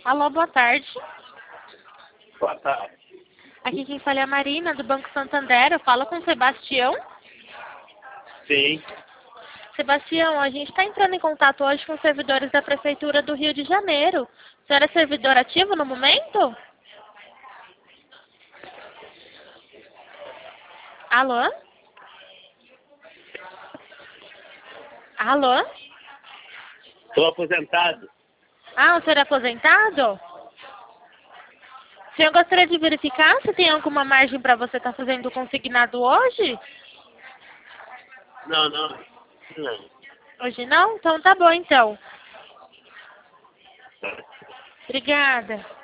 Alô, boa tarde. Boa tarde. Aqui quem fala é a Marina, do Banco Santander. Eu falo com o Sebastião. Sim. Sebastião, a gente está entrando em contato hoje com os servidores da Prefeitura do Rio de Janeiro. O senhor é servidor ativo no momento? Alô? Alô? Estou aposentado. Ah, o senhor é aposentado? O senhor gostaria de verificar se tem alguma margem para você estar fazendo o consignado hoje? Não, não. Não. Hoje não? Então tá bom, então. Obrigada.